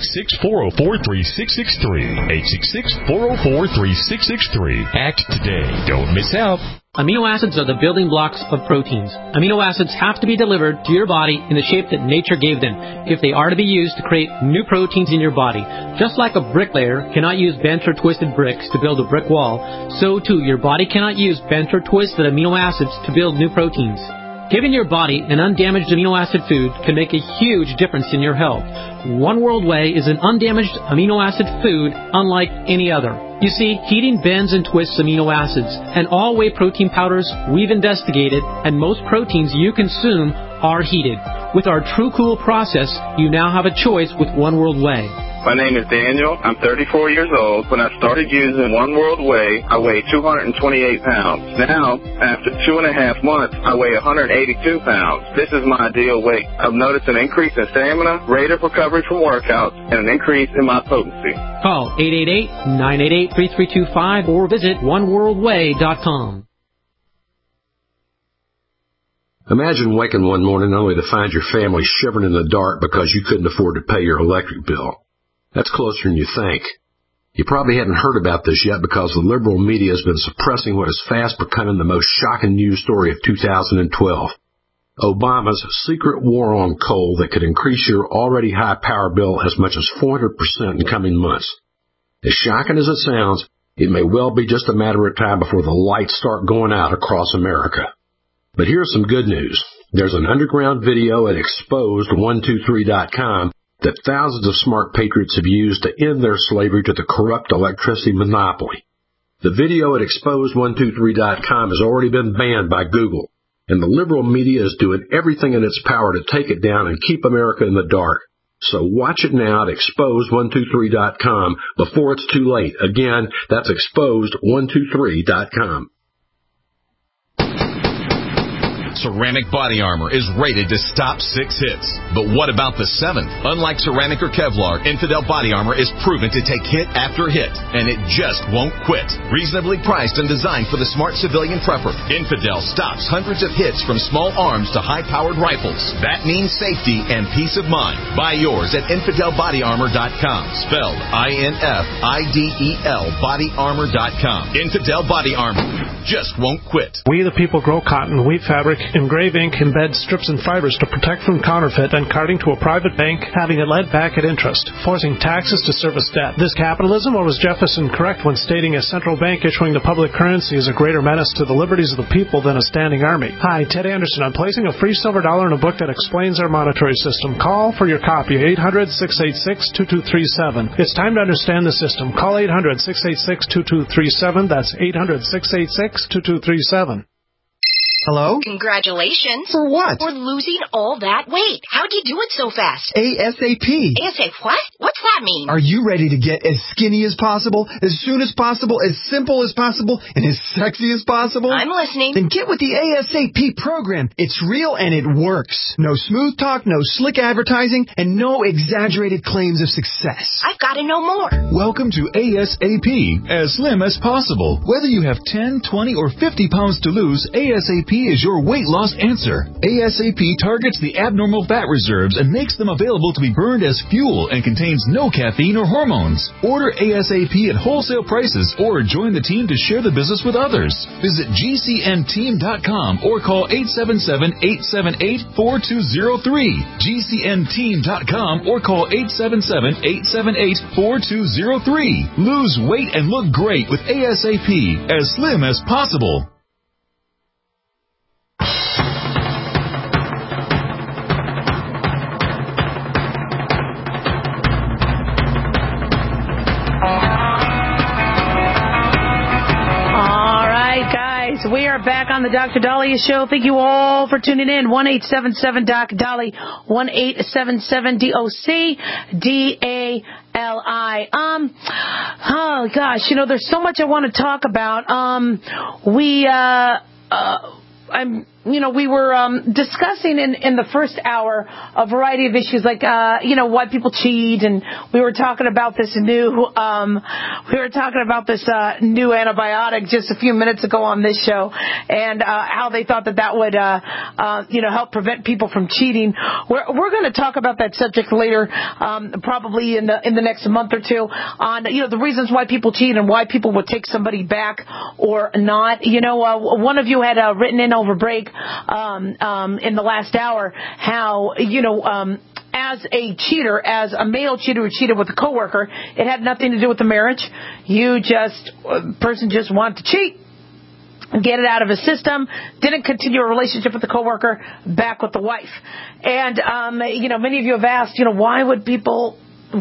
D: 866-404-3663. 866-404-3663. Act today. Don't miss out.
P: Amino acids are the building blocks of proteins. Amino acids have to be delivered to your body in the shape that nature gave them if they are to be used to create new proteins in your body. Just like a bricklayer cannot use bent or twisted bricks to build a brick wall, so too your body cannot use bent or twisted amino acids to build new proteins. Giving your body an undamaged amino acid food can make a huge difference in your health. One World Whey is an undamaged amino acid food unlike any other. You see, heating bends and twists amino acids, and all whey protein powders we've investigated, and most proteins you consume are heated. With our True Cool process, you now have a choice with One World Whey.
Q: My name is Daniel. I'm 34 years old. When I started using One World Whey, I weighed 228 pounds. Now, after 2.5 months, I weigh 182 pounds. This is my ideal weight. I've noticed an increase in stamina, rate of recovery from workouts, and an increase in my potency.
P: Call 888-988-3325 or visit oneworldwhey.com.
R: Imagine waking one morning only to find your family shivering in the dark because you couldn't afford to pay your electric bill. That's closer than you think. You probably hadn't heard about this yet because the liberal media has been suppressing what is fast becoming the most shocking news story of 2012. Obama's secret war on coal that could increase your already high power bill as much as 400% in coming months. As shocking as it sounds, it may well be just a matter of time before the lights start going out across America. But here's some good news. There's an underground video at exposed123.com that thousands of smart patriots have used to end their slavery to the corrupt electricity monopoly. The video at exposed123.com has already been banned by Google, and the liberal media is doing everything in its power to take it down and keep America in the dark. So watch it now at exposed123.com before it's too late. Again, that's exposed123.com.
S: Ceramic Body Armor is rated to stop 6 hits. But what about the 7th? Unlike ceramic or Kevlar, Infidel Body Armor is proven to take hit after hit, and it just won't quit. Reasonably priced and designed for the smart civilian prepper, Infidel stops hundreds of hits from small arms to high-powered rifles. That means safety and peace of mind. Buy yours at InfidelBodyArmor.com. Spelled I-N-F-I-D-E-L BodyArmor.com. Infidel Body Armor just won't quit.
E: We the people grow cotton, weave fabric, engrave ink, embed strips and fibers to protect from counterfeit and carting to a private bank, having it lent back at interest, forcing taxes to service debt. This capitalism, or was Jefferson correct when stating a central bank issuing the public currency is a greater menace to the liberties of the people than a standing army? Hi, Ted Anderson. I'm placing a free silver dollar in a book that explains our monetary system. Call for your copy, 800-686-2237. It's time to understand the system. Call 800-686-2237. That's 800-686-2237.
T: Hello?
U: Congratulations.
T: For what?
U: For losing all that weight. How'd you do it so fast?
T: ASAP.
U: ASAP what? What's that mean?
T: Are you ready to get as skinny as possible, as soon as possible, as simple as possible, and as sexy as possible?
U: I'm listening.
T: Then get with the ASAP program. It's real and it works. No smooth talk, no slick advertising, and no exaggerated claims of success.
U: I've got to know more.
F: Welcome to ASAP, as slim as possible. Whether you have 10, 20, or 50 pounds to lose, ASAP is your weight loss answer. ASAP targets the abnormal fat reserves and makes them available to be burned as fuel and contains no caffeine or hormones. Order ASAP at wholesale prices or join the team to share the business with others. Visit GCNteam.com or call 877-878-4203. GCNteam.com or call 877-878-4203. Lose weight and look great with ASAP, as slim as possible.
C: We are back on the Dr. Daliah Show. Thank you all for tuning in. 1-877-DOC-DALI, 1-877-DOC-DALI. Oh gosh, there's so much I want to talk about. we were discussing in the first hour a variety of issues like, why people cheat, and we were talking about this new antibiotic just a few minutes ago on this show, and how they thought that would, help prevent people from cheating. We're going to talk about that subject later, probably in the next month or two, on the reasons why people cheat and why people would take somebody back or not. One of you had written in over break in the last hour how, as a cheater, as a male cheater who cheated with a coworker, it had nothing to do with the marriage. Person just wanted to cheat, get it out of his system, didn't continue a relationship with the coworker, back with the wife. And, many of you have asked, why would people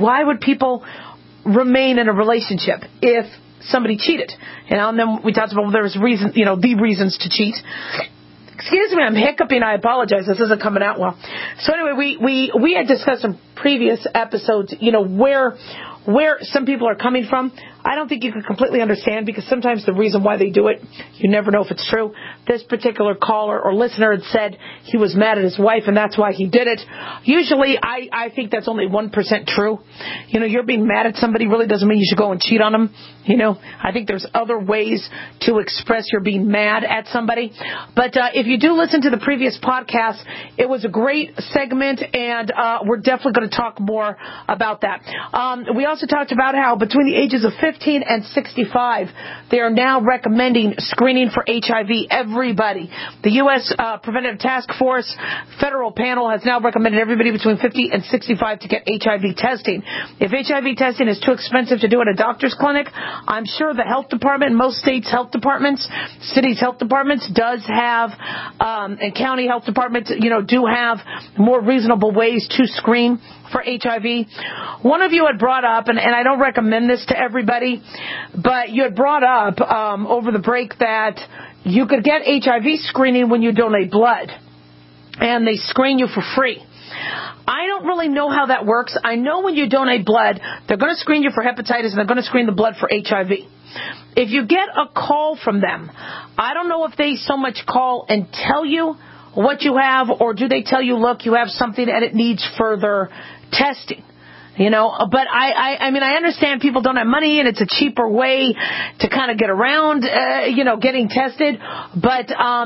C: remain in a relationship if somebody cheated? And then we talked about there's reason, the reasons to cheat. Excuse me, I'm hiccuping. I apologize. This isn't coming out well. So anyway, we had discussed in previous episodes, where some people are coming from. I don't think you can completely understand, because sometimes the reason why they do it, you never know if it's true. This particular caller or listener had said he was mad at his wife and that's why he did it. Usually, I think that's only 1% true. You're being mad at somebody really doesn't mean you should go and cheat on them. I think there's other ways to express you're being mad at somebody. But if you do listen to the previous podcast, it was a great segment, and we're definitely going to talk more about that. We also talked about how between the ages of 15 and 65, they are now recommending screening for HIV. Everybody. The U.S. Preventive Task Force federal panel has now recommended everybody between 50 and 65 to get HIV testing. If HIV testing is too expensive to do at a doctor's clinic, I'm sure the health department, most states' health departments, cities' health departments does have, and county health departments, do have more reasonable ways to screen for HIV. One of you had brought up, and I don't recommend this to everybody, but you had brought up over the break that you could get HIV screening when you donate blood, and they screen you for free. I don't really know how that works. I know when you donate blood, they're going to screen you for hepatitis and they're going to screen the blood for HIV. If you get a call from them, I don't know if they so much call and tell you what you have, or do they tell you, look, you have something and it needs further testing. But I understand people don't have money and it's a cheaper way to kind of get around, getting tested. But,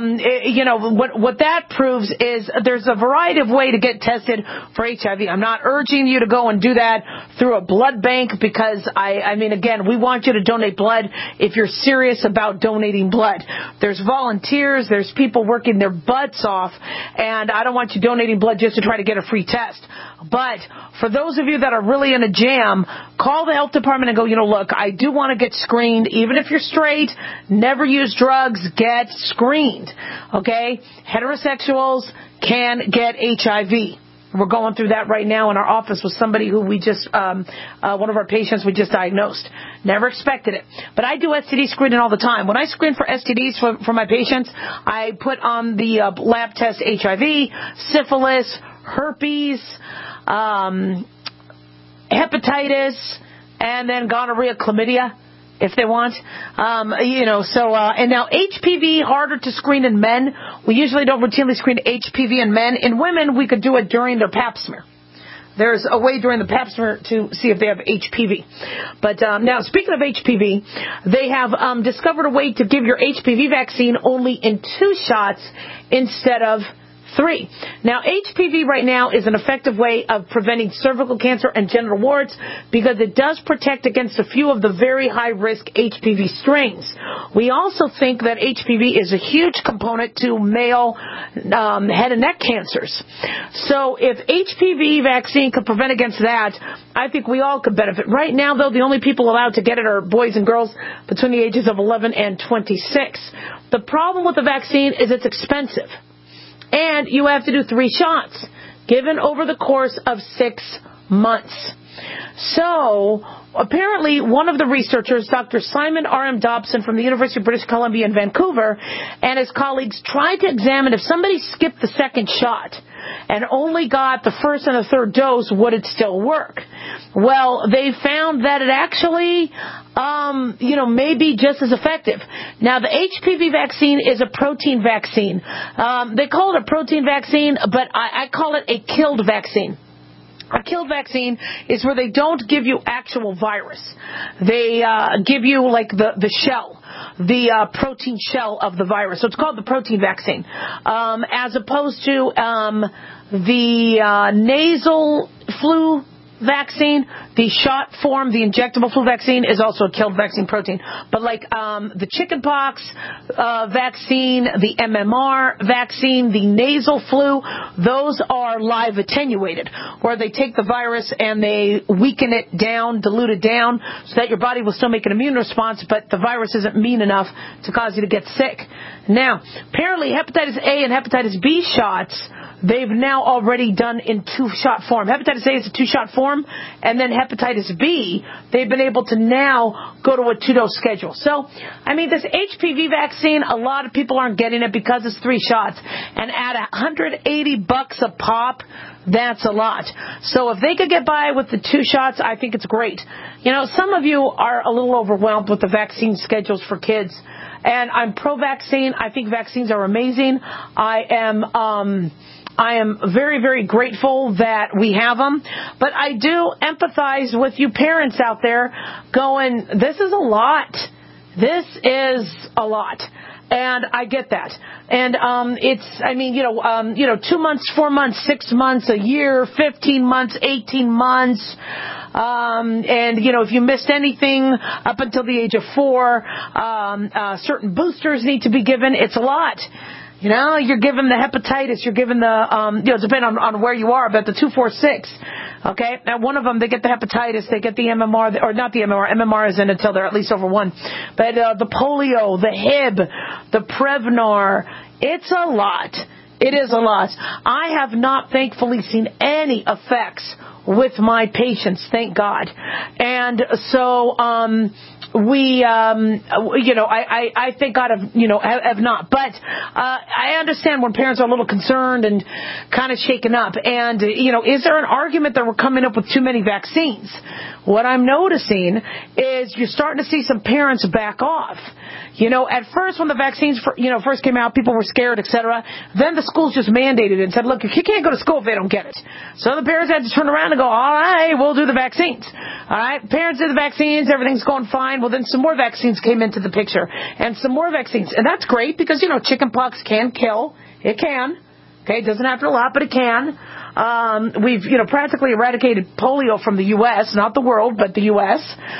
C: what that proves is there's a variety of ways to get tested for HIV. I'm not urging you to go and do that through a blood bank, because again, we want you to donate blood if you're serious about donating blood. There's volunteers, there's people working their butts off, and I don't want you donating blood just to try to get a free test. But for those of you that are really in a jam, call the health department and go, look, I do want to get screened. Even if you're straight, never use drugs, get screened. Okay? Heterosexuals can get HIV. We're going through that right now in our office with somebody who we just, one of our patients we just diagnosed. Never expected it. But I do STD screening all the time. When I screen for STDs for my patients, I put on the lab test HIV, syphilis, herpes, hepatitis, and then gonorrhea, chlamydia, if they want. And now HPV, harder to screen in men. We usually don't routinely screen HPV in men. In women, we could do it during their pap smear. There's a way during the pap smear to see if they have HPV. But now, speaking of HPV, they have discovered a way to give your HPV vaccine only in 2 shots instead of 3. Now, HPV right now is an effective way of preventing cervical cancer and genital warts because it does protect against a few of the very high-risk HPV strains. We also think that HPV is a huge component to male head and neck cancers. So if HPV vaccine could prevent against that, I think we all could benefit. Right now, though, the only people allowed to get it are boys and girls between the ages of 11 and 26. The problem with the vaccine is it's expensive. And you have to do 3 shots, given over the course of 6 months. So, apparently, one of the researchers, Dr. Simon R.M. Dobson from the University of British Columbia in Vancouver, and his colleagues tried to examine if somebody skipped the 2nd shot and only got the first and the third dose, would it still work? Well, they found that it actually, may be just as effective. Now, the HPV vaccine is a protein vaccine. They call it a protein vaccine, but I call it a killed vaccine. A killed vaccine is where they don't give you actual virus. They give you like the shell, the protein shell of the virus. So it's called the protein vaccine, as opposed to the nasal flu vaccine. The shot form, the injectable flu vaccine, is also a killed vaccine protein. But like the chickenpox vaccine, the MMR vaccine, the nasal flu, those are live attenuated, where they take the virus and they weaken it down, dilute it down, so that your body will still make an immune response, but the virus isn't mean enough to cause you to get sick. Now, apparently hepatitis A and hepatitis B shots, they've now already done in 2-shot form. Hepatitis A is a 2-shot form, and then hepatitis B, they've been able to now go to a 2-dose schedule. So, I mean, this HPV vaccine, a lot of people aren't getting it because it's 3 shots. And at $180 a pop, that's a lot. So if they could get by with the 2 shots, I think it's great. Some of you are a little overwhelmed with the vaccine schedules for kids. And I'm pro-vaccine. I think vaccines are amazing. I am very, very grateful that we have them. But I do empathize with you parents out there going, this is a lot. This is a lot. And I get that. And 2 months, 4 months, 6 months, a year, 15 months, 18 months. If you missed anything up until the age of 4, certain boosters need to be given. It's a lot. You're given the hepatitis, you're given the, depending on where you are, but the 2, 4, 6. Okay? Now, one of them, they get the hepatitis, they get the MMR, or not the MMR, MMR isn't until they're at least over 1. But the polio, the Hib, the Prevnar, it's a lot. It is a lot. I have not, thankfully, seen any effects with my patients, thank God. And so, I thank God have not. But I understand when parents are a little concerned and kind of shaken up. And, is there an argument that we're coming up with too many vaccines? What I'm noticing is you're starting to see some parents back off. At first when the vaccines first came out, people were scared, etc. Then the schools just mandated it and said, look, you can't go to school if they don't get it. So the parents had to turn around and go, all right, we'll do the vaccines. All right, parents did the vaccines, everything's going fine. Well, then some more vaccines came into the picture and some more vaccines. And that's great because, chickenpox can kill. It can. Okay, it doesn't happen a lot, but it can. We've, practically eradicated polio from the U.S., not the world, but the U.S.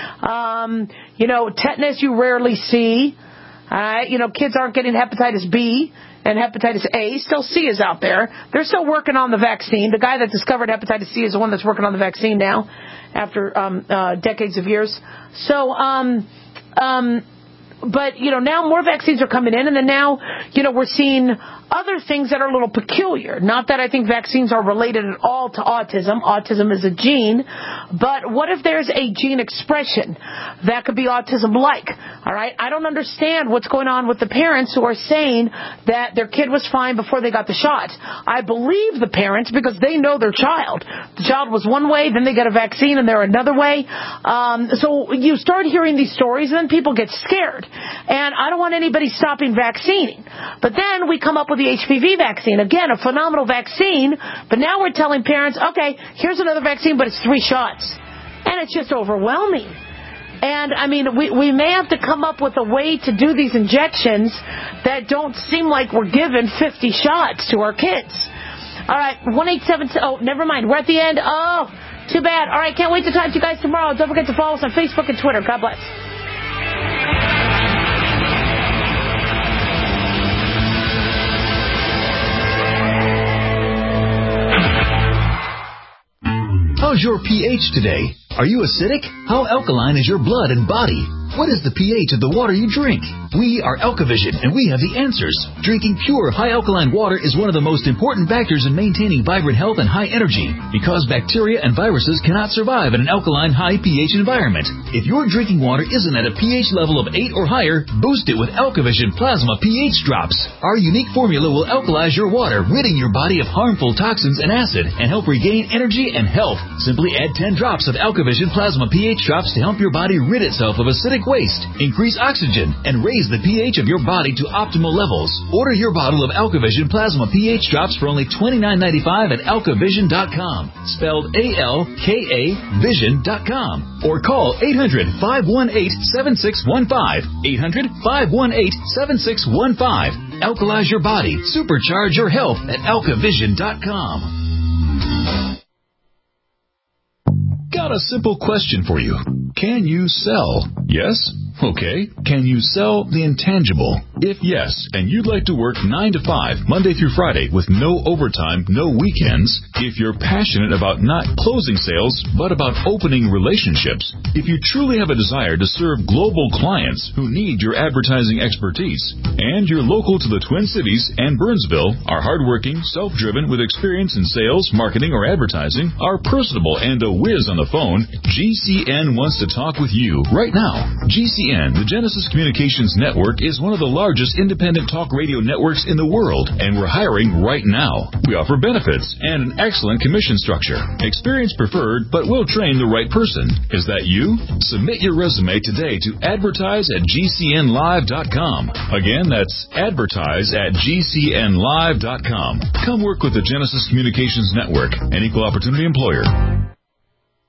C: Tetanus you rarely see. Kids aren't getting hepatitis B and hepatitis A. Still C is out there. They're still working on the vaccine. The guy that discovered hepatitis C is the one that's working on the vaccine now after decades of years. So, but, now more vaccines are coming in, and then now, we're seeing other things that are a little peculiar. Not that I think vaccines are related at all to autism. Autism is a gene. But what if there's a gene expression that could be autism-like? All right? I don't understand what's going on with the parents who are saying that their kid was fine before they got the shot. I believe the parents because they know their child. The child was one way, then they get a vaccine, and they're another way. So you start hearing these stories, and then people get scared. And I don't want anybody stopping vaccinating. But then we come up with the HPV vaccine. Again, a phenomenal vaccine, but now we're telling parents, okay, here's another vaccine, but it's 3 shots. And it's just overwhelming. And, we may have to come up with a way to do these injections that don't seem like we're giving 50 shots to our kids. All right, 1-877, oh, never mind, we're at the end. Oh, too bad. All right, can't wait to talk to you guys tomorrow. Don't forget to follow us on Facebook and Twitter. God bless.
F: How's your pH today? Are you acidic? How alkaline is your blood and body? What is the pH of the water you drink? We are Alkavision, and we have the answers. Drinking pure, high alkaline water is one of the most important factors in maintaining vibrant health and high energy, because bacteria and viruses cannot survive in an alkaline, high pH environment. If your drinking water isn't at a pH level of 8 or higher, boost it with Alkavision Plasma pH Drops. Our unique formula will alkalize your water, ridding your body of harmful toxins and acid, and help regain energy and health. Simply add 10 drops of Alkavision Plasma pH Drops to help your body rid itself of acidic waste, increase oxygen, and raise the pH of your body to optimal levels. Order your bottle of Alkavision Plasma pH Drops for only $29.95 at alkavision.com, spelled A-L-K-A Vision.com, or call 800-518-7615, 800-518-7615. Alkalize your body, supercharge your health at alkavision.com. Got a simple question for you. Can you sell? Yes? Okay. Can you sell the intangible? If yes, and you'd like to work 9 to 5, Monday through Friday, with no overtime, no weekends, if you're passionate about not closing sales, but about opening relationships, if you truly have a desire to serve global clients who need your advertising expertise, and you're local to the Twin Cities and Burnsville, are hardworking, self-driven, with experience in sales, marketing, or advertising, are personable, and a whiz on the phone, GCN wants to talk with you right now. GCN, the Genesis Communications Network, is one of the largest independent talk radio networks in the world, and we're hiring right now. We offer benefits and an excellent commission structure. Experience preferred, but we'll train the right person. Is that you? Submit your resume today to advertise@gcnlive.com. Again, that's advertise@gcnlive.com. Come work with the Genesis Communications Network, an equal opportunity employer.